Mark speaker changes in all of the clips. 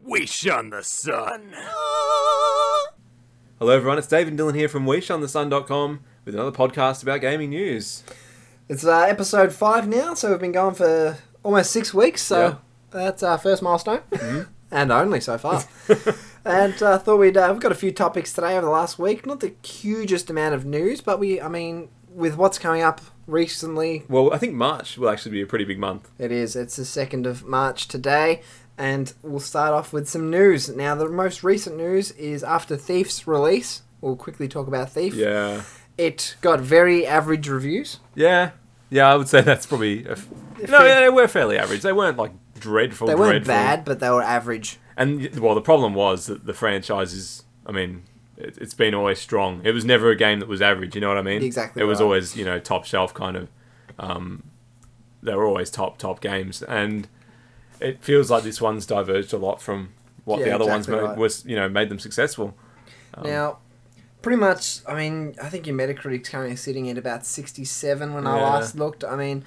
Speaker 1: We Shun the Sun.
Speaker 2: Hello everyone, it's Dave and Dylan here from WeShunTheSun.com with another podcast about gaming news.
Speaker 3: It's episode 5 now, so we've been going for almost 6 weeks, so that's our first milestone. Mm-hmm. And only so far. And I thought we've got a few topics today over the last week. Not the hugest amount of news, but with what's coming up recently...
Speaker 2: Well, I think March will actually be a pretty big month.
Speaker 3: It is. It's the 2nd of March today. And we'll start off with some news. Now, the most recent news is after Thief's release. We'll quickly talk about Thief.
Speaker 2: Yeah.
Speaker 3: It got very average reviews.
Speaker 2: Yeah, I would say that's probably... they were fairly average. They weren't, dreadful.
Speaker 3: They weren't bad, but they were average.
Speaker 2: And, well, the problem was that the franchise is... it's been always strong. It was never a game that was average, you know what I mean?
Speaker 3: Exactly.
Speaker 2: It was always, top shelf kind of... they were always top games. And... It feels like this one's diverged a lot from what the other ones made them successful.
Speaker 3: Now, pretty much, I think your Metacritic's currently sitting at about 67 when I last looked. And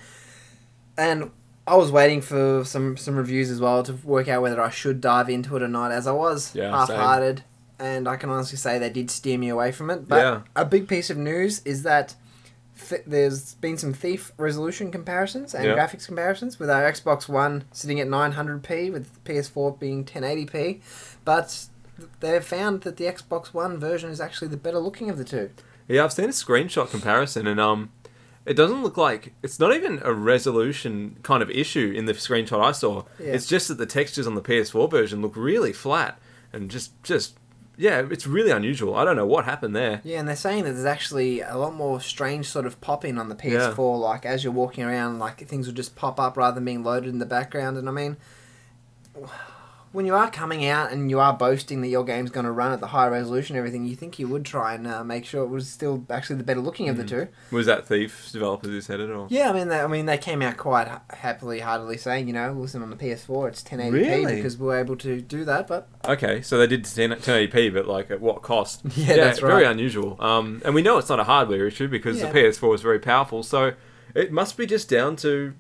Speaker 3: I was waiting for some reviews as well to work out whether I should dive into it or not, as I was half-hearted. And I can honestly say they did steer me away from it. But a big piece of news is that there's been some Thief resolution comparisons and graphics comparisons, with our Xbox One sitting at 900p with PS4 being 1080p, but they've found that the Xbox One version is actually the better looking of the two.
Speaker 2: Yeah, I've seen a screenshot comparison, and it doesn't look like... It's not even a resolution kind of issue in the screenshot I saw. Yeah. It's just that the textures on the PS4 version look really flat, and just it's really unusual. I don't know what happened there.
Speaker 3: Yeah, and they're saying that there's actually a lot more strange sort of pop-in on the PS4, like as you're walking around, things will just pop up rather than being loaded in the background. And when you are coming out and you are boasting that your game's going to run at the high resolution and everything, you think you would try and make sure it was still actually the better looking of the two.
Speaker 2: Was that Thief's developers who said it? Or?
Speaker 3: Yeah, they came out quite heartily saying, listen, on the PS4 it's 1080p because we were able to do that. But
Speaker 2: okay, so they did 1080p, but at what cost?
Speaker 3: Yeah, that's right.
Speaker 2: Very unusual. And we know it's not a hardware issue because the PS4 is very powerful, so it must be just down to,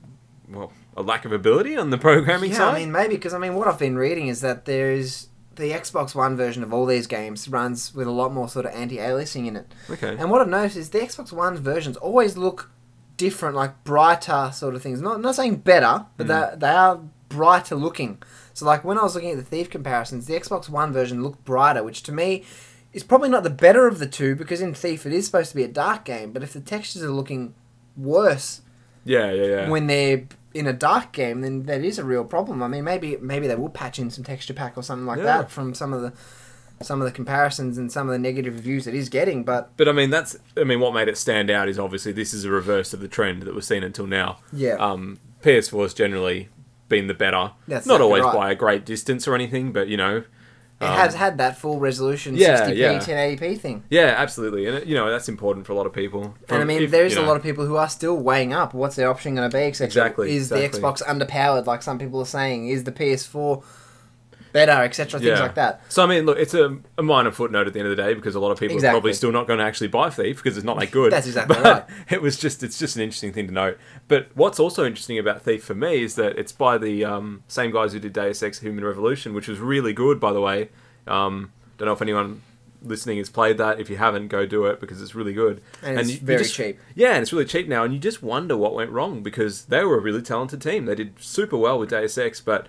Speaker 2: a lack of ability on the programming side?
Speaker 3: Yeah, maybe, because, what I've been reading is that there's the Xbox One version of all these games runs with a lot more sort of anti-aliasing in it.
Speaker 2: Okay.
Speaker 3: And what I've noticed is the Xbox One versions always look different, brighter sort of things. Not saying better, but they are brighter looking. So, when I was looking at the Thief comparisons, the Xbox One version looked brighter, which to me is probably not the better of the two, because in Thief it is supposed to be a dark game, but if the textures are looking worse when they're in a dark game, then that is a real problem. Maybe they will patch in some texture pack or something like that from some of the comparisons and some of the negative reviews it is getting. But
Speaker 2: what made it stand out is obviously this is a reverse of the trend that we've seen until now.
Speaker 3: Yeah.
Speaker 2: PS4 has generally been the better.
Speaker 3: That's
Speaker 2: not always
Speaker 3: right.
Speaker 2: by a great distance or anything, but
Speaker 3: it has had that full resolution 60p, 1080p thing.
Speaker 2: Yeah, absolutely. And, that's important for a lot of people.
Speaker 3: There is a lot of people who are still weighing up what's their option going to be, etc.
Speaker 2: Exactly.
Speaker 3: Is the Xbox underpowered, like some people are saying? Is the PS4 better, etc., things like that.
Speaker 2: So, look, it's a minor footnote at the end of the day, because a lot of people are probably still not going to actually buy Thief because it's not that good.
Speaker 3: That's exactly right.
Speaker 2: It's just an interesting thing to note. But what's also interesting about Thief for me is that it's by the same guys who did Deus Ex Human Revolution, which was really good, by the way. Don't know if anyone listening has played that. If you haven't, go do it, because it's really good.
Speaker 3: And it's very cheap.
Speaker 2: Yeah, and it's really cheap now, and you just wonder what went wrong, because they were a really talented team. They did super well with Deus Ex, but...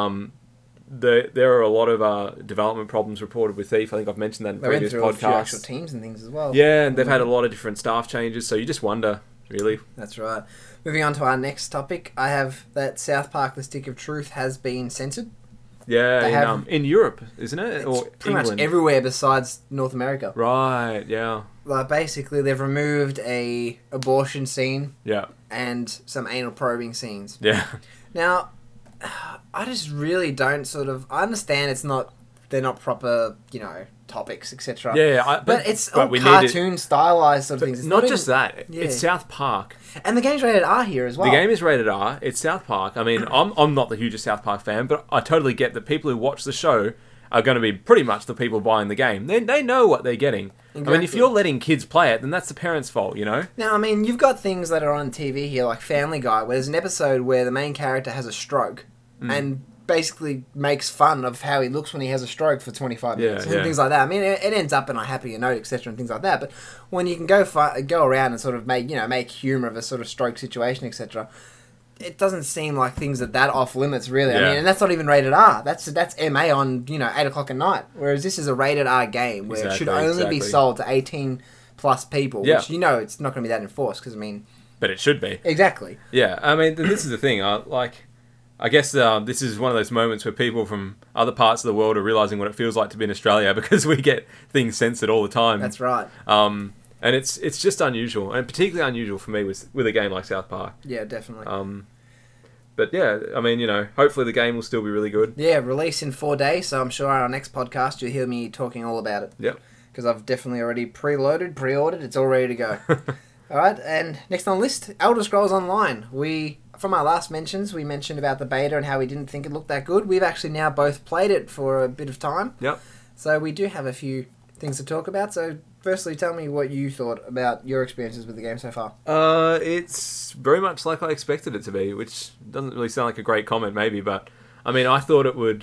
Speaker 2: there are a lot of development problems reported with Thief. I think I've mentioned that in previous podcasts. They went through a few
Speaker 3: actual teams and things as well.
Speaker 2: Yeah, and they've had a lot of different staff changes, so you just wonder, really.
Speaker 3: That's right. Moving on to our next topic, I have that South Park: The Stick of Truth has been censored.
Speaker 2: Yeah, in Europe, isn't it? Or
Speaker 3: pretty
Speaker 2: England?
Speaker 3: Much everywhere besides North America.
Speaker 2: Right, yeah.
Speaker 3: Basically, they've removed a abortion scene.
Speaker 2: Yeah.
Speaker 3: And some anal probing scenes.
Speaker 2: Yeah.
Speaker 3: Now... I just really don't I understand they're not proper, topics, etc.
Speaker 2: Yeah,
Speaker 3: but it's all cartoon stylized sort of things. It's
Speaker 2: not just that. Yeah. It's South Park.
Speaker 3: And the game's rated R here as well.
Speaker 2: The game is rated R. It's South Park. I'm not the hugest South Park fan, but I totally get that people who watch the show are going to be pretty much the people buying the game. They know what they're getting. Exactly. If you're letting kids play it, then that's the parents' fault,
Speaker 3: Now, you've got things that are on TV here, like Family Guy, where there's an episode where the main character has a stroke, and basically makes fun of how he looks when he has a stroke for 25 minutes and things like that. I mean, it ends up in a happier note, etc., and things like that. But when you can go around and sort of make humour of a sort of stroke situation, etc., it doesn't seem like things are that off limits, really. I mean, and that's not even rated R. That's MA on 8:00 at night. Whereas this is a rated R game where it should only be sold to 18 plus people, which it's not going to be that enforced because
Speaker 2: but it should be.
Speaker 3: Exactly.
Speaker 2: Yeah, I mean, this is the thing. I guess this is one of those moments where people from other parts of the world are realising what it feels like to be in Australia because we get things censored all the time.
Speaker 3: That's right.
Speaker 2: And it's just unusual, and particularly unusual for me with a game like South Park.
Speaker 3: Yeah, definitely.
Speaker 2: But yeah, I mean, hopefully the game will still be really good.
Speaker 3: Yeah, release in 4 days, so I'm sure on our next podcast you'll hear me talking all about it.
Speaker 2: Yep.
Speaker 3: Because I've definitely already pre-ordered, it's all ready to go. Alright, and next on the list, Elder Scrolls Online. From our last mentions, we mentioned about the beta and how we didn't think it looked that good. We've actually now both played it for a bit of time.
Speaker 2: Yep.
Speaker 3: So we do have a few things to talk about. So firstly, tell me what you thought about your experiences with the game so far.
Speaker 2: It's very much like I expected it to be, which doesn't really sound like a great comment maybe, but I mean, I thought it would...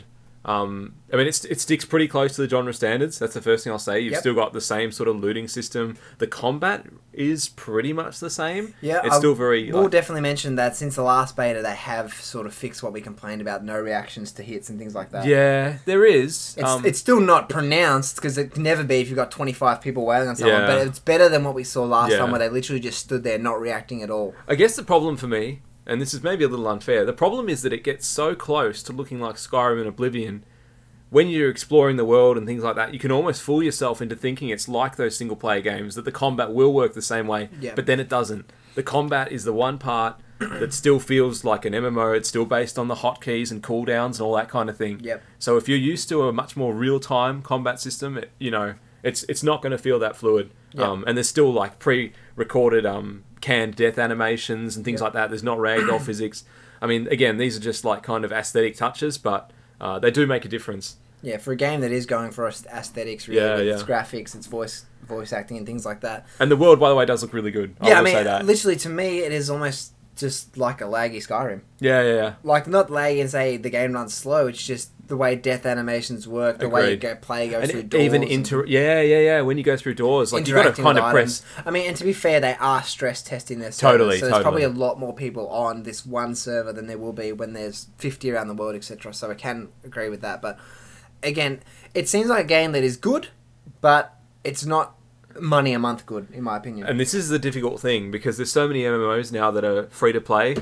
Speaker 2: it sticks pretty close to the genre standards. That's the first thing I'll say. You've still got the same sort of looting system. The combat is pretty much the same.
Speaker 3: Yeah,
Speaker 2: it's still very...
Speaker 3: We'll definitely mention that since the last beta, they have sort of fixed what we complained about, no reactions to hits and things like that.
Speaker 2: Yeah, there is.
Speaker 3: It's still not pronounced, because it can never be if you've got 25 people waiting on someone, but it's better than what we saw last time, where they literally just stood there not reacting at all.
Speaker 2: I guess the problem for me, and this is maybe a little unfair, the problem is that it gets so close to looking like Skyrim and Oblivion. When you're exploring the world and things like that, you can almost fool yourself into thinking it's like those single-player games, that the combat will work the same way, but then it doesn't. The combat is the one part that still feels like an MMO. It's still based on the hotkeys and cooldowns and all that kind of thing.
Speaker 3: Yep.
Speaker 2: So if you're used to a much more real-time combat system, it's not going to feel that fluid.
Speaker 3: Yep.
Speaker 2: And there's still like pre-recorded canned death animations and things like that. There's not ragdoll physics. I mean, again, these are just like kind of aesthetic touches, but they do make a difference.
Speaker 3: Yeah, for a game that is going for aesthetics, really, with its graphics, its voice acting, and things like that.
Speaker 2: And the world, by the way, does look really good.
Speaker 3: Yeah,
Speaker 2: say that.
Speaker 3: Literally, to me, it is almost just like a laggy Skyrim.
Speaker 2: Yeah.
Speaker 3: Like, not laggy and say the game runs slow, it's just the way death animations work, the way player goes through doors.
Speaker 2: Even when you go through doors, like you've got to kind of press.
Speaker 3: I mean, and to be fair, they are stress testing their servers.
Speaker 2: Totally.
Speaker 3: So there's probably a lot more people on this one server than there will be when there's 50 around the world, etc. So I can agree with that. But again, it seems like a game that is good, but it's not money a month good, in my opinion.
Speaker 2: And this is the difficult thing, because there's so many MMOs now that are free to play.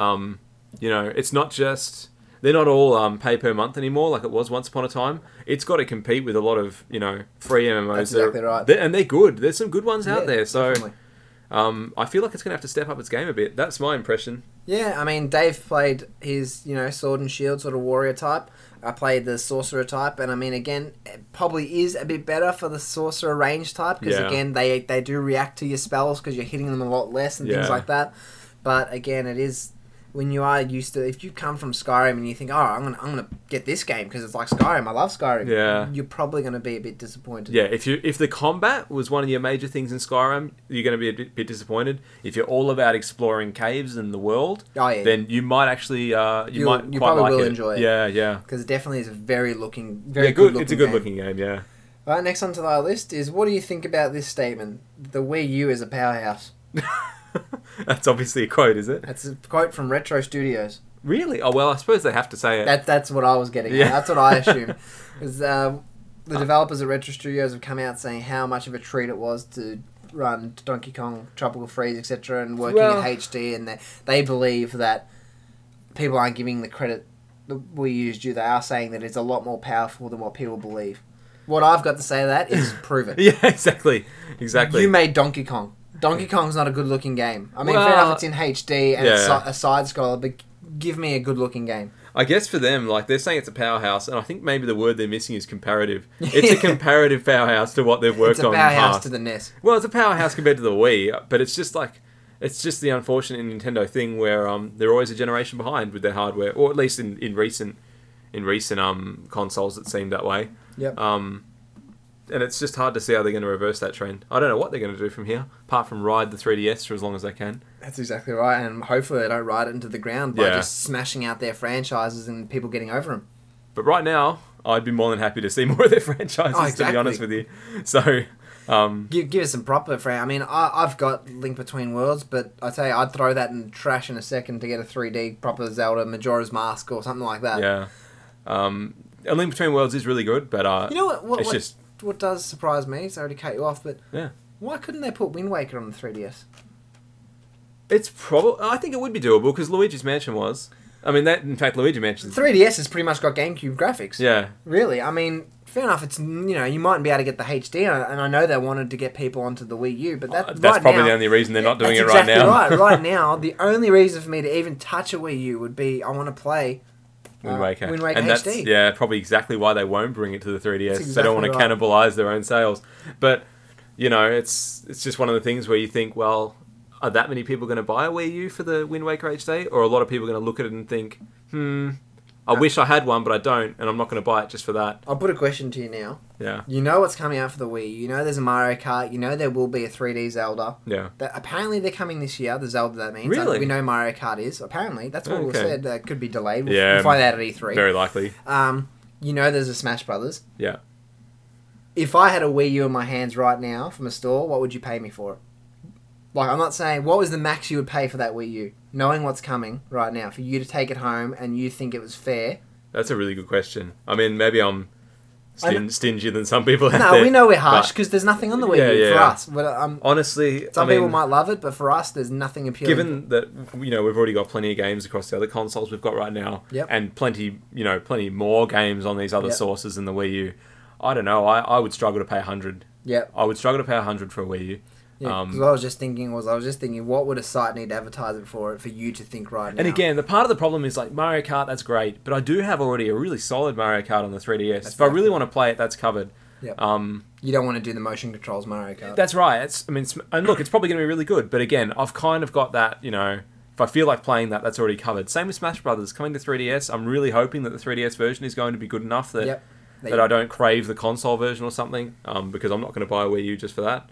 Speaker 2: It's not just... They're not all pay per month anymore like it was once upon a time. It's got to compete with a lot of, free MMOs.
Speaker 3: That's exactly right.
Speaker 2: And they're good. There's some good ones out there. So
Speaker 3: definitely.
Speaker 2: I feel like it's going to have to step up its game a bit. That's my impression.
Speaker 3: Yeah, I mean, Dave played his, sword and shield sort of warrior type. I played the sorcerer type, and I mean, again, it probably is a bit better for the sorcerer range type, because again, they do react to your spells because you're hitting them a lot less and things like that. But again, it is... When you are used to, if you come from Skyrim and you think, oh, I'm gonna get this game because it's like Skyrim, I love Skyrim.
Speaker 2: Yeah,
Speaker 3: you're probably gonna be a bit disappointed.
Speaker 2: Yeah, if the combat was one of your major things in Skyrim, you're gonna be a bit disappointed. If you're all about exploring caves and the world, then you might actually you probably
Speaker 3: will enjoy it.
Speaker 2: Yeah,
Speaker 3: because it definitely is a very good.
Speaker 2: It's a good looking game. Yeah.
Speaker 3: All right, next onto our list is, what do you think about this statement? The Wii U is a powerhouse.
Speaker 2: That's obviously a quote, is it?
Speaker 3: That's a quote from Retro Studios.
Speaker 2: Really? Oh, well, I suppose they have to say it.
Speaker 3: That's what I was getting at. That's what I assume. Because the developers at Retro Studios have come out saying how much of a treat it was to run Donkey Kong, Tropical Freeze, etc., and working in HD, and they believe that people aren't giving the credit that we U's due. They are saying that it's a lot more powerful than what people believe. What I've got to say to that is prove it.
Speaker 2: Yeah, exactly. You
Speaker 3: made Donkey Kong. Donkey Kong's not a good-looking game. I mean, fair enough, it's in HD and it's a side-scroller, but give me a good-looking game.
Speaker 2: I guess for them, like, they're saying it's a powerhouse, and I think maybe the word they're missing is comparative. It's a comparative powerhouse to what they've worked on in the past.
Speaker 3: It's a powerhouse to the NES.
Speaker 2: Well, it's a powerhouse compared to the Wii, but it's just like... It's just the unfortunate Nintendo thing where they're always a generation behind with their hardware, or at least in recent consoles it seemed that way.
Speaker 3: Yep.
Speaker 2: And it's just hard to see how they're going to reverse that trend. I don't know what they're going to do from here, apart from ride the 3DS for as long as they can.
Speaker 3: That's exactly right, and hopefully they don't ride it into the ground by just smashing out their franchises and people getting over them.
Speaker 2: But right now, I'd be more than happy to see more of their franchises, to be honest with you. So,
Speaker 3: give us some proper I mean, I've got Link Between Worlds, but I tell you, I'd throw that in the trash in a second to get a 3D proper Zelda Majora's Mask or something like that.
Speaker 2: Yeah. A Link Between Worlds is really good, but
Speaker 3: you know what does surprise me? Sorry to cut you off, but why couldn't they put Wind Waker on the 3DS?
Speaker 2: It's I think it would be doable because Luigi's Mansion was. I mean, in fact, Luigi Mansion.
Speaker 3: 3DS has pretty much got GameCube graphics.
Speaker 2: Yeah.
Speaker 3: Really, I mean, fair enough. It's you mightn't be able to get the HD, and I know they wanted to get people onto the Wii U, but that's
Speaker 2: probably the only reason they're not doing it right now.
Speaker 3: Right. Right now, the only reason for me to even touch a Wii U would be I want to play
Speaker 2: Wind Waker.
Speaker 3: Wind Waker
Speaker 2: and
Speaker 3: HD.
Speaker 2: That's probably exactly why they won't bring it to the 3DS.
Speaker 3: Exactly
Speaker 2: they don't want to cannibalise their own sales. But, it's just one of the things where you think, well, are that many people going to buy a Wii U for the Wind Waker HD? Or are a lot of people going to look at it and think, I wish I had one, but I don't, and I'm not going to buy it just for that.
Speaker 3: I'll put a question to you now.
Speaker 2: Yeah.
Speaker 3: You know what's coming out for the Wii. You know there's a Mario Kart. You know there will be a 3D Zelda.
Speaker 2: Yeah.
Speaker 3: Apparently they're coming this year, the Zelda that means.
Speaker 2: Really?
Speaker 3: We know Mario Kart is. Apparently. That's what was said. That could be delayed.
Speaker 2: We'll
Speaker 3: find out at E3.
Speaker 2: Very likely.
Speaker 3: You know there's a Smash Brothers.
Speaker 2: Yeah.
Speaker 3: If I had a Wii U in my hands right now from a store, what would you pay me for it? Like, I'm not saying, what was the max you would pay for that Wii U? Knowing what's coming right now, for you to take it home and you think it was fair.
Speaker 2: That's a really good question. I mean, maybe I'm stingier than some people out there.
Speaker 3: No, we know we're harsh because there's nothing on the Wii U for us. But,
Speaker 2: honestly,
Speaker 3: some people might love it, but for us, there's nothing appealing.
Speaker 2: Given that we've already got plenty of games across the other consoles we've got right now, and plenty more games on these other sources than the Wii U. I don't know. I would struggle to pay $100.
Speaker 3: Yeah,
Speaker 2: I would struggle to pay $100 for a Wii U.
Speaker 3: Yeah, because what I was just thinking, what would a site need to advertise it for you to think right now?
Speaker 2: And again, the part of the problem is like Mario Kart, that's great, but I do have already a really solid Mario Kart on the 3DS. If I really want to play it, that's covered.
Speaker 3: Yep. You don't want to do the motion controls Mario Kart.
Speaker 2: That's right. And look, it's probably going to be really good, but again, I've kind of got that, if I feel like playing that's already covered. Same with Smash Brothers coming to 3DS. I'm really hoping that the 3DS version is going to be good enough that I don't crave the console version or something, because I'm not going to buy a Wii U just for that.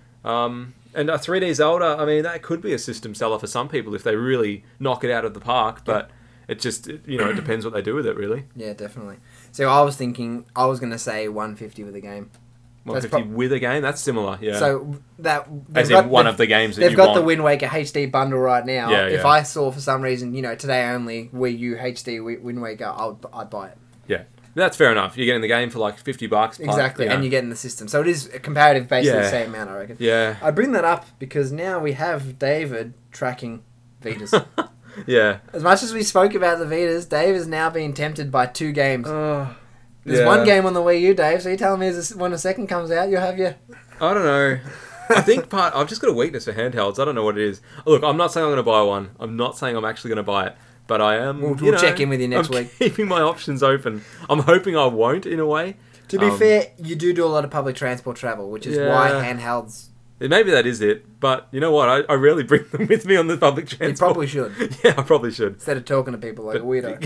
Speaker 2: And a 3D Zelda, I mean, that could be a system seller for some people if they really knock it out of the park, but it just, it depends what they do with it, really.
Speaker 3: Yeah, definitely. So I was thinking, I was going to say $150 with a game.
Speaker 2: $150 with a game? That's similar, yeah.
Speaker 3: So that...
Speaker 2: As in one of the games that you want.
Speaker 3: They've got the Wind Waker HD bundle right now.
Speaker 2: Yeah,
Speaker 3: if I saw, for some reason, today only, Wii U HD Wind Waker, I'd buy it.
Speaker 2: Yeah. That's fair enough. You're getting the game for like $50.
Speaker 3: Exactly, and you're getting the system. So it is a comparative, basically the same amount, I reckon.
Speaker 2: Yeah.
Speaker 3: I bring that up because now we have David tracking Vitas.
Speaker 2: Yeah.
Speaker 3: As much as we spoke about the Vitas, Dave is now being tempted by 2 games. There's one game on the Wii U, Dave, so you're telling me when a second comes out, you'll have your...
Speaker 2: I don't know. I think I've just got a weakness for handhelds. I don't know what it is. Look, I'm not saying I'm going to buy one. I'm not saying I'm actually going to buy it. But I am...
Speaker 3: We'll check in with you next week.
Speaker 2: Keeping my options open. I'm hoping I won't, in a way.
Speaker 3: To be fair, you do a lot of public transport travel, which is why handhelds...
Speaker 2: Maybe that is it. But you know what? I rarely bring them with me on the public transport.
Speaker 3: You probably should.
Speaker 2: Yeah, I probably should.
Speaker 3: Instead of talking to people like a weirdo.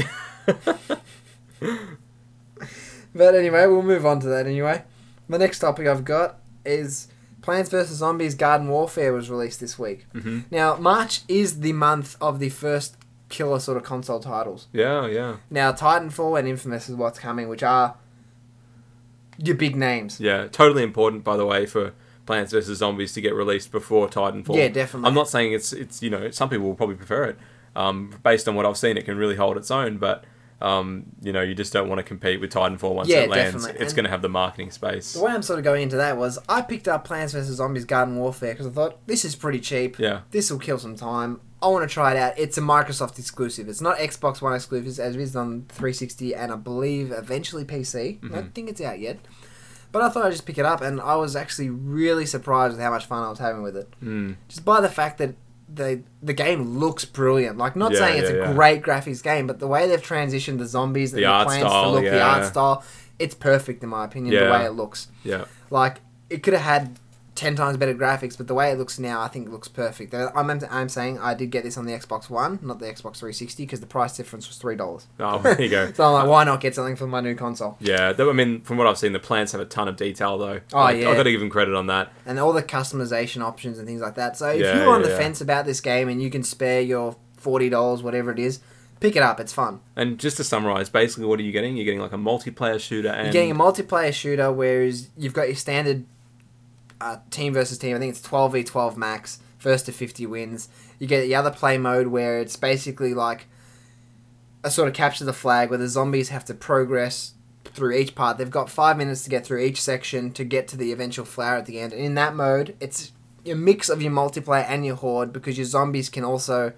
Speaker 3: But anyway, we'll move on to that anyway. The next topic I've got is... Plants vs. Zombies Garden Warfare was released this week.
Speaker 2: Mm-hmm.
Speaker 3: Now, March is the month of the first killer sort of console titles.
Speaker 2: Yeah.
Speaker 3: Now, Titanfall and Infamous is what's coming, which are your big names.
Speaker 2: Yeah, totally important, by the way, for Plants vs. Zombies to get released before Titanfall.
Speaker 3: Yeah, definitely.
Speaker 2: I'm not saying it's some people will probably prefer it. Based on what I've seen, it can really hold its own, but... you just don't want to compete with Titanfall once it lands.
Speaker 3: Definitely.
Speaker 2: It's going to have the marketing space.
Speaker 3: The way I'm sort of going into that was I picked up Plants vs. Zombies Garden Warfare because I thought, this is pretty cheap.
Speaker 2: Yeah.
Speaker 3: This will kill some time. I want to try it out. It's a Microsoft exclusive. It's not Xbox One exclusive as it is on 360 and I believe eventually PC.
Speaker 2: Mm-hmm.
Speaker 3: I don't think it's out yet. But I thought I'd just pick it up and I was actually really surprised with how much fun I was having with it. Just by the fact that the game looks brilliant. Like, not saying it's a great graphics game, but the way they've transitioned the zombies and the plants to look, the art style, it's perfect in my opinion, the way it looks.
Speaker 2: Yeah.
Speaker 3: Like, it could have had 10 times better graphics, but the way it looks now, I think it looks perfect. I'm saying I did get this on the Xbox One, not the Xbox 360, because the price difference was $3.
Speaker 2: Oh, there you go.
Speaker 3: So I'm like, why not get something for my new console?
Speaker 2: Yeah, I mean, from what I've seen, the plants have a ton of detail, though.
Speaker 3: Oh, yeah.
Speaker 2: I've got to give them credit on that.
Speaker 3: And all the customization options and things like that. So if you're on the fence about this game and you can spare your $40, whatever it is, pick it up. It's fun.
Speaker 2: And just to summarise, basically what are you getting? You're getting like a multiplayer shooter and...
Speaker 3: You're getting a multiplayer shooter, whereas you've got your standard team versus team. I think it's 12v12 max, first to 50 wins. You get the other play mode where it's basically like a sort of capture the flag where the zombies have to progress through each part. They've got 5 minutes to get through each section to get to the eventual flower at the end. And in that mode, it's a mix of your multiplayer and your horde, because your zombies can also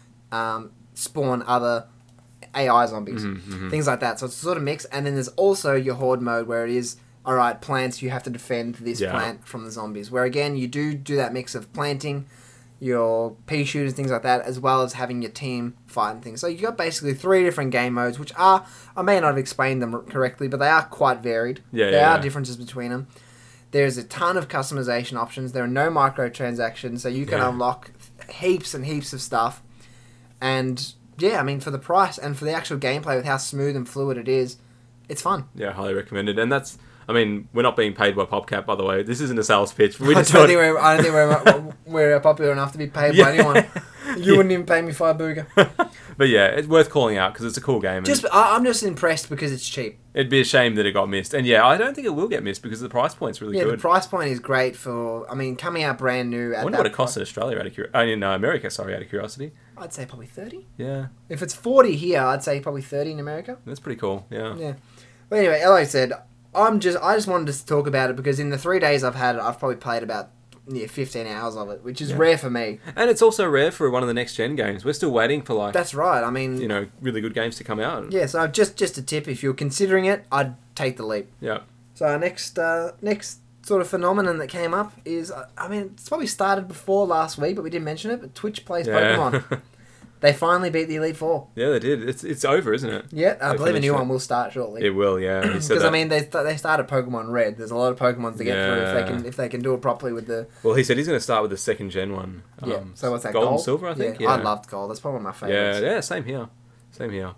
Speaker 3: spawn other AI zombies, things like that. So it's a sort of mix. And then there's also your horde mode where it is, all right, plants, you have to defend this plant from the zombies. Where again, you do that mix of planting, your pea shooters, things like that, as well as having your team fight and things. So you got basically 3 different game modes, which are, I may not have explained them correctly, but they are quite varied. There are differences between them. There's a ton of customization options. There are no microtransactions, so you can unlock heaps and heaps of stuff. And yeah, I mean, for the price and for the actual gameplay with how smooth and fluid it is, it's fun.
Speaker 2: Yeah, highly recommended. And that's, I mean, we're not being paid by PopCap, by the way. This isn't a sales pitch.
Speaker 3: I don't think we're popular enough to be paid by anyone. You wouldn't even pay me $5.
Speaker 2: But yeah, it's worth calling out because it's a cool game.
Speaker 3: I'm just impressed because it's cheap.
Speaker 2: It'd be a shame that it got missed. And yeah, I don't think it will get missed because the price point's really good.
Speaker 3: Yeah, the price point is great for, I mean, coming out brand new.
Speaker 2: I wonder what it costs in Australia, in America, out of curiosity.
Speaker 3: I'd say probably 30.
Speaker 2: Yeah.
Speaker 3: If it's 40 here, I'd say probably 30 in America.
Speaker 2: That's pretty cool, yeah.
Speaker 3: Yeah. But anyway, like I said, I just wanted to talk about it because in the 3 days I've had it, I've probably played about 15 hours of it, which is rare for me.
Speaker 2: And it's also rare for one of the next gen games. We're still waiting for
Speaker 3: That's right. I mean,
Speaker 2: really good games to come out.
Speaker 3: Yeah. So just a tip: if you're considering it, I'd take the leap.
Speaker 2: Yeah.
Speaker 3: So our next sort of phenomenon that came up is, I mean, it's probably started before last week, but we didn't mention it. But Twitch plays Pokemon. They finally beat the Elite Four.
Speaker 2: Yeah, they did. It's over, isn't it?
Speaker 3: Yeah, I believe a new one will start shortly.
Speaker 2: It will, yeah.
Speaker 3: Because I mean, they started Pokemon Red. There's a lot of Pokemon to get through if they can do it properly with the.
Speaker 2: Well, he said he's going to start with the second gen one.
Speaker 3: So what's that?
Speaker 2: Gold and
Speaker 3: Gold?
Speaker 2: Silver, I think.
Speaker 3: Yeah, I loved Gold. That's probably one of my favorites.
Speaker 2: Yeah, same here.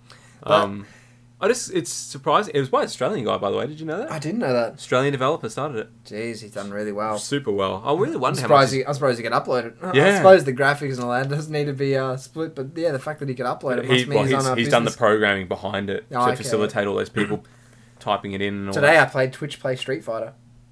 Speaker 2: It's surprising. It was by an Australian guy, by the way. Did you know that?
Speaker 3: I didn't know that.
Speaker 2: Australian developer started it.
Speaker 3: Jeez, he's done really well.
Speaker 2: Super well. I really wonder
Speaker 3: I'm
Speaker 2: how much...
Speaker 3: I'm surprised he could upload it.
Speaker 2: Yeah.
Speaker 3: I suppose the graphics and all that doesn't need to be split, but yeah, the fact that he could upload it must mean
Speaker 2: he's done the programming behind it to facilitate all those people typing it in. And all
Speaker 3: Today I played Twitch Play Street Fighter.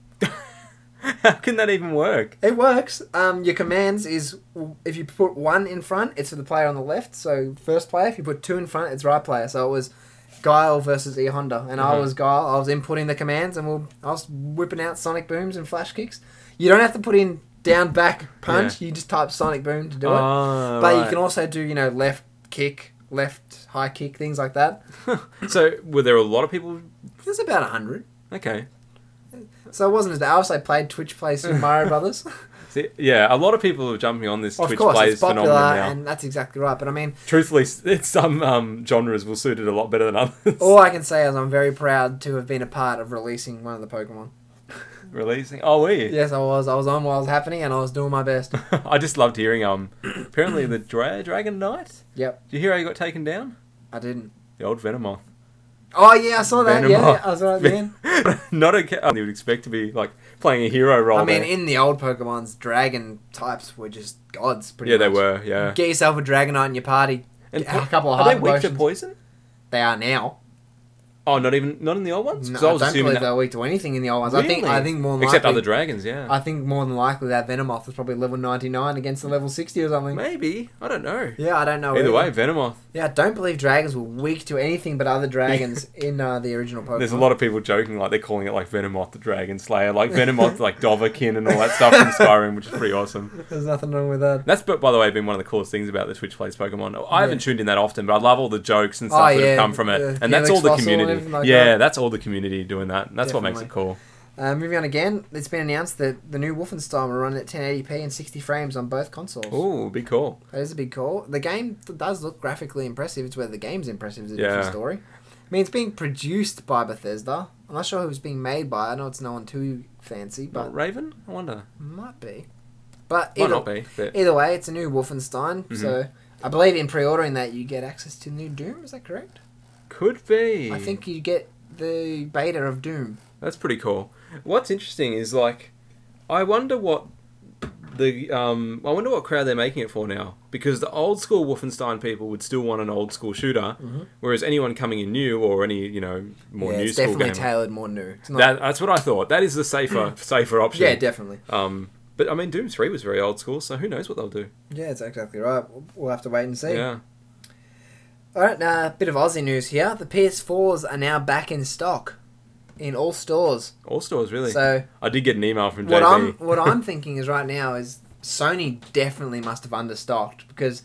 Speaker 2: How can that even work?
Speaker 3: It works. Your commands is, if you put 1 in front, it's for the player on the left. So first player. If you put 2 in front, it's right player. So it was Guile versus E Honda, and I was Guile. I was inputting the commands, and I was whipping out Sonic Booms and Flash Kicks. You don't have to put in down back punch. You just type Sonic Boom to do it. But you can also do left kick, left high kick, things like that.
Speaker 2: So were there a lot of people?
Speaker 3: There's about 100.
Speaker 2: Okay.
Speaker 3: So it wasn't as bad. I also played Twitch Play Super Mario Brothers.
Speaker 2: See, yeah, a lot of people are jumping on this Twitch
Speaker 3: Plays
Speaker 2: it's popular, phenomenon now.
Speaker 3: And that's exactly right. But I mean,
Speaker 2: truthfully, some genres will suit it a lot better than others.
Speaker 3: All I can say is I'm very proud to have been a part of releasing one of the Pokemon.
Speaker 2: Releasing? Oh, were you?
Speaker 3: Yes, I was. I was on while it was happening, and I was doing my best.
Speaker 2: I just loved hearing apparently the Dragon Knight.
Speaker 3: Yep.
Speaker 2: Did you hear how he got taken down?
Speaker 3: I didn't.
Speaker 2: The old Venomoth.
Speaker 3: Oh yeah, I saw that. Venomoth. Yeah, I saw that again.
Speaker 2: Not you would expect to be like playing a hero role.
Speaker 3: I mean, in the old Pokemon's dragon types were just gods. Pretty much.
Speaker 2: They were. Yeah.
Speaker 3: Get yourself a Dragonite in your party. And a couple of
Speaker 2: are
Speaker 3: hard
Speaker 2: they weak to poison?
Speaker 3: They are now.
Speaker 2: Oh, not in the old ones?
Speaker 3: No, I don't believe they're weak to anything in the old ones.
Speaker 2: Really?
Speaker 3: I think more than
Speaker 2: except
Speaker 3: likely,
Speaker 2: other dragons, yeah.
Speaker 3: I think more than likely that Venomoth was probably level 99 against the level 60 or something.
Speaker 2: Maybe. I don't know.
Speaker 3: Yeah, I don't know.
Speaker 2: Either way, Venomoth.
Speaker 3: Yeah, I don't believe dragons were weak to anything but other dragons in the original Pokemon.
Speaker 2: There's a lot of people joking like they're calling it like Venomoth the Dragon Slayer, like Venomoth like Dovahkiin and all that stuff from Skyrim, which is pretty awesome.
Speaker 3: There's nothing wrong with that.
Speaker 2: That's, by the way, been one of the coolest things about the Twitch Plays Pokemon. I haven't tuned in that often, but I love all the jokes and stuff that have come from it. And that's all the community. That's all the community doing that. And that's what makes it cool.
Speaker 3: Moving on again, it's been announced that the new Wolfenstein will run at 1080p and 60 frames on both consoles.
Speaker 2: Ooh, big call.
Speaker 3: That is a big call. The game does look graphically impressive. It's whether the game's impressive is a different story. mean, it's being produced by Bethesda. I'm not sure who it's being made by. I know it's no one too fancy, but
Speaker 2: Not Raven? I wonder.
Speaker 3: might be. But
Speaker 2: Might not be. But
Speaker 3: either way, it's a new Wolfenstein. So I believe in pre-ordering that you get access to new Doom. Is that correct?
Speaker 2: could be.
Speaker 3: I think you get the beta of Doom.
Speaker 2: That's pretty cool. What's interesting is like, I wonder what crowd they're making it for now, because the old school Wolfenstein people would still want an old school shooter, whereas anyone coming in new or any more new
Speaker 3: It's
Speaker 2: school
Speaker 3: definitely
Speaker 2: gamer,
Speaker 3: tailored more new. It's not,
Speaker 2: that's what I thought. That is the safer option.
Speaker 3: yeah, definitely.
Speaker 2: But I mean, Doom 3 was very old school, so who knows what they'll do?
Speaker 3: Yeah, it's exactly right. We'll have to wait and see.
Speaker 2: Yeah.
Speaker 3: All right, now a bit of Aussie news here. The PS4s are now back in stock in all stores.
Speaker 2: All stores, really.
Speaker 3: So
Speaker 2: I did get an email from JB.
Speaker 3: what I'm thinking is right now is Sony definitely must have understocked, because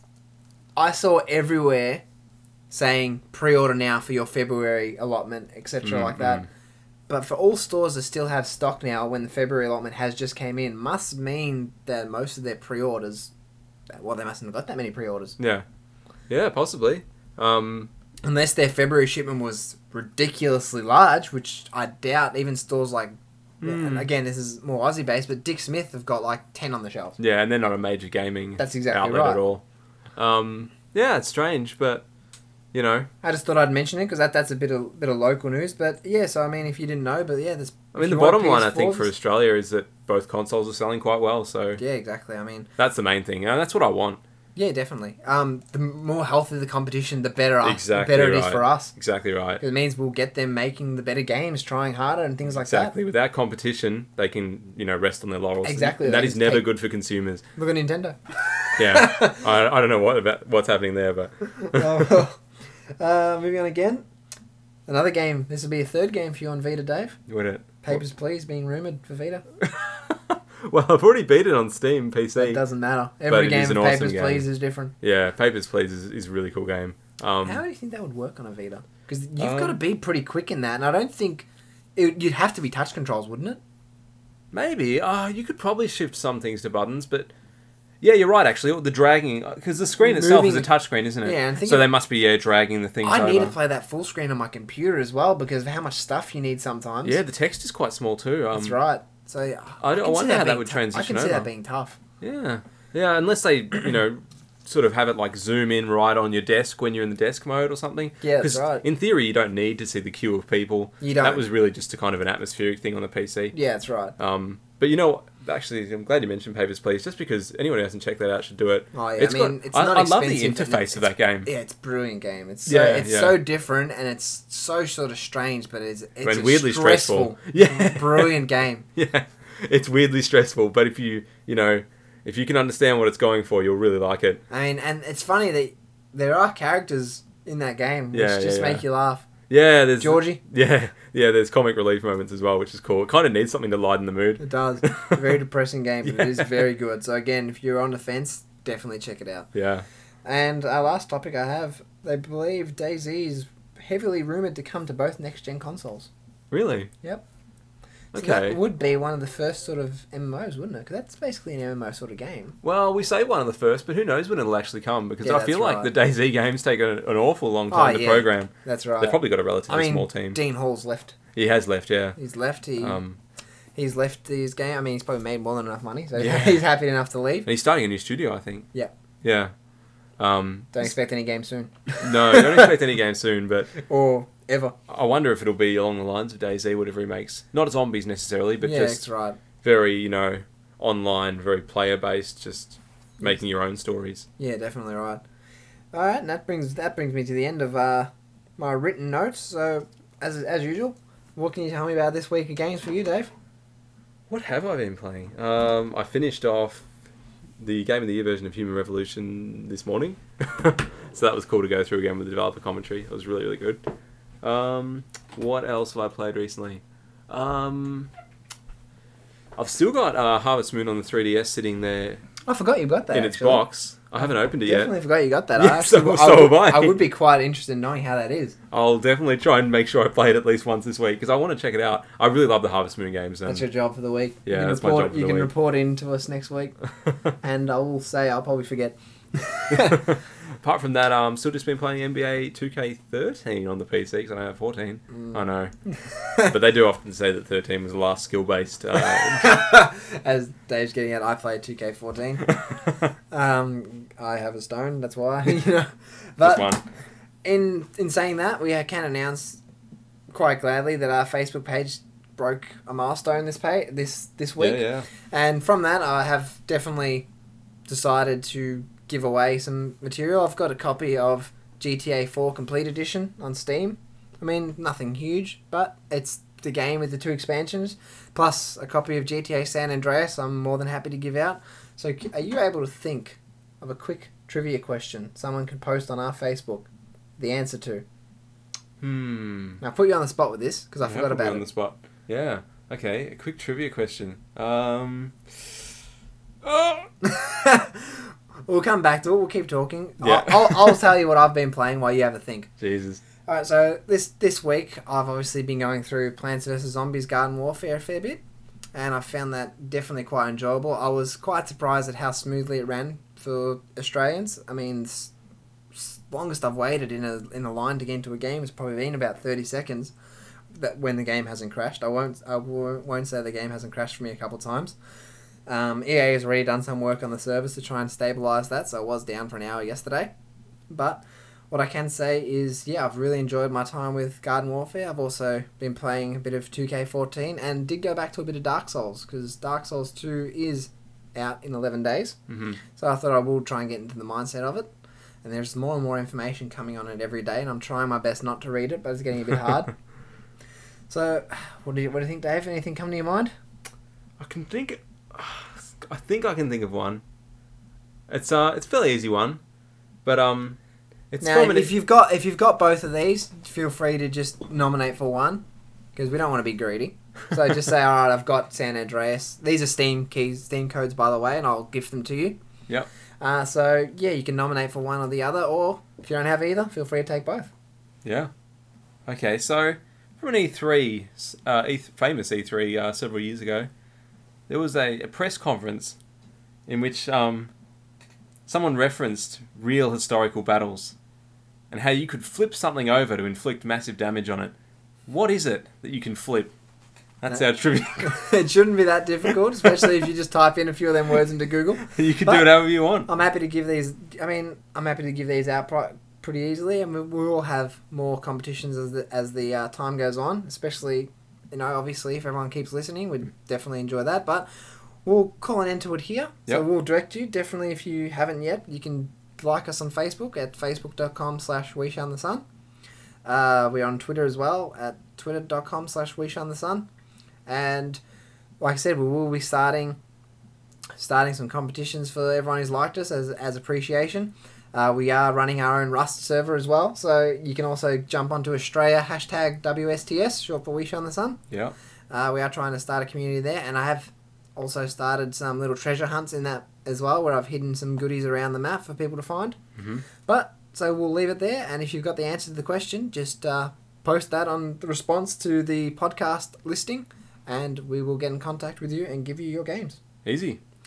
Speaker 3: I saw everywhere saying pre-order now for your February allotment, etc. like that. But for all stores to still have stock now when the February allotment has just came in must mean that most of their pre-orders, well, they mustn't have got that many pre-orders.
Speaker 2: Yeah. Yeah, possibly.
Speaker 3: Unless their February shipment was ridiculously large, which I doubt. Even stores like, and again, this is more Aussie based, but Dick Smith have got like 10 on the shelf.
Speaker 2: Yeah, and they're not a major gaming
Speaker 3: That's exactly
Speaker 2: outlet
Speaker 3: right.
Speaker 2: at all. Yeah, it's strange, but
Speaker 3: I just thought I'd mention it because that's a bit of local news. But yeah, so I mean, if you didn't know, but yeah, there's.
Speaker 2: I mean, the bottom line I think for Australia is that both consoles are selling quite well. So
Speaker 3: yeah, exactly. I mean,
Speaker 2: that's the main thing, and that's what I want.
Speaker 3: Yeah, definitely. The more healthy the competition, the better.
Speaker 2: Exactly
Speaker 3: the better it is
Speaker 2: right.
Speaker 3: for us.
Speaker 2: Exactly right.
Speaker 3: It means we'll get them making the better games, trying harder, and things like
Speaker 2: Exactly.
Speaker 3: that.
Speaker 2: Without competition, they can rest on their laurals.
Speaker 3: Exactly.
Speaker 2: And that is never good for consumers.
Speaker 3: Look at Nintendo.
Speaker 2: Yeah. I don't know what's happening there, but
Speaker 3: moving on again. Another game. This will be a third game for you on Vita, Dave.
Speaker 2: would it?
Speaker 3: Papers, Please being rumoured for Vita.
Speaker 2: Well, I've already beat it on Steam PC.
Speaker 3: It doesn't matter.
Speaker 2: But
Speaker 3: Every
Speaker 2: it
Speaker 3: game
Speaker 2: is
Speaker 3: of
Speaker 2: an awesome
Speaker 3: Papers,
Speaker 2: game.
Speaker 3: Please is different.
Speaker 2: Yeah, Papers, Please is a really cool game.
Speaker 3: How do you think that would work on a Vita? Because you've got to be pretty quick in that, and I don't think you'd have to be touch controls, wouldn't it?
Speaker 2: Maybe. You could probably shift some things to buttons, but yeah, you're right. Actually, the dragging, because the screen itself is a touchscreen, isn't it?
Speaker 3: Yeah, and
Speaker 2: so they must be dragging the things.
Speaker 3: I need to
Speaker 2: over.
Speaker 3: play that full screen on my computer as well because of how much stuff you need sometimes.
Speaker 2: Yeah, the text is quite small too.
Speaker 3: That's right. So
Speaker 2: I wonder how that would
Speaker 3: I
Speaker 2: transition
Speaker 3: can see
Speaker 2: over.
Speaker 3: that being tough.
Speaker 2: Yeah, unless they sort of have it like zoom in right on your desk when you're in the desk mode or something.
Speaker 3: Yeah, that's right.
Speaker 2: In theory, you don't need to see the queue of people.
Speaker 3: You don't.
Speaker 2: That was really just a kind of an atmospheric thing on the PC.
Speaker 3: Yeah, that's right.
Speaker 2: But actually, I'm glad you mentioned Papers, Please, just because anyone who hasn't checked that out should do it.
Speaker 3: Oh, yeah.
Speaker 2: I love the interface of that game.
Speaker 3: Yeah, it's a brilliant game. It's
Speaker 2: Yeah,
Speaker 3: so different and it's so sort of strange, but it's
Speaker 2: weirdly stressful.
Speaker 3: Yeah, brilliant game.
Speaker 2: Yeah, it's weirdly stressful, but if you can understand what it's going for, you'll really like it.
Speaker 3: I mean, and it's funny that there are characters in that game which just make you laugh.
Speaker 2: Yeah, there's
Speaker 3: Georgie.
Speaker 2: Yeah, there's comic relief moments as well, which is cool. It kind of needs something to lighten the mood.
Speaker 3: It does. A very depressing game, but it is very good. So again, if you're on the fence, definitely check it out.
Speaker 2: Yeah.
Speaker 3: And our last topic I have, they believe DayZ is heavily rumoured to come to both next-gen consoles.
Speaker 2: Really?
Speaker 3: Yep. So
Speaker 2: Okay.
Speaker 3: that would be one of the first sort of MMOs, wouldn't it? Because that's basically an MMO sort of game.
Speaker 2: Well, we say one of the first, but who knows when it'll actually come? Because
Speaker 3: Yeah,
Speaker 2: I feel
Speaker 3: that's
Speaker 2: like the DayZ games take an awful long time to
Speaker 3: yeah.
Speaker 2: program.
Speaker 3: That's right.
Speaker 2: They've probably got a relatively small team.
Speaker 3: Dean Hall's left.
Speaker 2: He has left, yeah.
Speaker 3: He's left.
Speaker 2: And
Speaker 3: He's left his game. I mean, he's probably made more than enough money, so
Speaker 2: Yeah.
Speaker 3: he's happy enough to leave.
Speaker 2: he's starting a new studio, I think.
Speaker 3: Yeah.
Speaker 2: Yeah.
Speaker 3: Don't expect any game soon.
Speaker 2: No, don't expect any game soon, but
Speaker 3: Or ever.
Speaker 2: I wonder if it'll be along the lines of DayZ, whatever he makes. Not zombies necessarily, but
Speaker 3: Yeah,
Speaker 2: just
Speaker 3: that's right.
Speaker 2: very, online, very player-based, just making your own stories.
Speaker 3: Yeah, definitely right. All right, and that brings me to the end of my written notes. So, as usual, what can you tell me about this week of games for you, Dave?
Speaker 2: What have I been playing? I finished off the Game of the Year version of Human Revolution this morning. So that was cool to go through again with the developer commentary. It was really, really good. What else have I played recently? I've still got Harvest Moon on the 3DS sitting there
Speaker 3: I forgot you got that
Speaker 2: in its
Speaker 3: actually.
Speaker 2: box. I haven't opened it yet.
Speaker 3: Definitely forgot you got that.
Speaker 2: Yeah, so have I.
Speaker 3: I would be quite interested in knowing how that is.
Speaker 2: I'll definitely try and make sure I play it at least once this week because I want to check it out. I really love the Harvest Moon games. And
Speaker 3: That's your job for the week.
Speaker 2: Yeah,
Speaker 3: you can
Speaker 2: that's my
Speaker 3: report,
Speaker 2: job for
Speaker 3: You
Speaker 2: the
Speaker 3: can
Speaker 2: week.
Speaker 3: report in to us next week, and I will say I'll probably forget.
Speaker 2: Apart from that, still just been playing NBA 2K13 on the PC because I don't have 14. I know. But they do often say that 13 was the last skill-based.
Speaker 3: As Dave's getting out, I play 2K14. I have a stone, that's why. But
Speaker 2: Just one.
Speaker 3: In saying that, we can announce quite gladly that our Facebook page broke a milestone this week.
Speaker 2: Yeah.
Speaker 3: And from that, I have definitely decided to give away some material. I've got a copy of GTA 4 Complete Edition on Steam. I mean, nothing huge, but it's the game with the 2 expansions, plus a copy of GTA San Andreas I'm more than happy to give out. So are you able to think of a quick trivia question someone can post on our Facebook the answer to? Now, I'll put you on the spot with this, because I forgot about it.
Speaker 2: On the spot. Yeah. Okay, a quick trivia question.
Speaker 3: We'll come back to it. We'll keep talking.
Speaker 2: Yeah.
Speaker 3: I'll tell you what I've been playing while you have a think.
Speaker 2: Jesus.
Speaker 3: Alright, so this week I've obviously been going through Plants vs. Zombies Garden Warfare a fair bit, and I found that definitely quite enjoyable. I was quite surprised at how smoothly it ran for Australians. I mean, longest I've waited in a line to get into a game has probably been about 30 seconds. That when the game hasn't crashed. I won't say the game hasn't crashed for me a couple of times. EA has already done some work on the servers to try and stabilise that, so it was down for an hour yesterday. But what I can say is, yeah, I've really enjoyed my time with Garden Warfare. I've also been playing a bit of 2K14 and did go back to a bit of Dark Souls, because Dark Souls 2 is out in 11 days.
Speaker 2: Mm-hmm.
Speaker 3: So I thought I will try and get into the mindset of it. And there's more and more information coming on it every day, and I'm trying my best not to read it, but it's getting a bit hard. So, what do you think, Dave? Anything come to your mind?
Speaker 2: I think I can think of one. It's a fairly easy one, but it's
Speaker 3: now,
Speaker 2: from
Speaker 3: if you've got both of these, feel free to just nominate for one, because we don't want to be greedy. So just say, all right, I've got San Andreas. These are Steam codes, by the way, and I'll gift them to you.
Speaker 2: Yep.
Speaker 3: So yeah, you can nominate for one or the other, or if you don't have either, feel free to take both.
Speaker 2: Yeah. Okay, so from an E3, famous E3 several years ago, there was a press conference in which someone referenced real historical battles and how you could flip something over to inflict massive damage on it. What is it that you can flip? That's our trivia.
Speaker 3: It shouldn't be that difficult, especially if you just type in a few of them words into Google.
Speaker 2: You can do it however you want.
Speaker 3: I'm happy to give these. I'm happy to give these out pretty easily, and we will have more competitions as the time goes on. Especially, obviously, if everyone keeps listening, we'd definitely enjoy that. But we'll call an end to it here.
Speaker 2: Yep.
Speaker 3: So we'll direct you. Definitely, if you haven't yet, you can like us on Facebook at facebook.com/WeShuneTheSun. We're on Twitter as well at twitter.com/WeShuneTheSun. And like I said, we will be starting some competitions for everyone who's liked us as appreciation. We are running our own Rust server as well, so you can also jump onto Australia #WSTS, short for We Shone the Sun.
Speaker 2: Yeah.
Speaker 3: We are trying to start a community there, and I have also started some little treasure hunts in that as well, where I've hidden some goodies around the map for people to find.
Speaker 2: Mm-hmm.
Speaker 3: But so we'll leave it there, and if you've got the answer to the question, just post that on the response to the podcast listing, and we will get in contact with you and give you your games.
Speaker 2: Easy.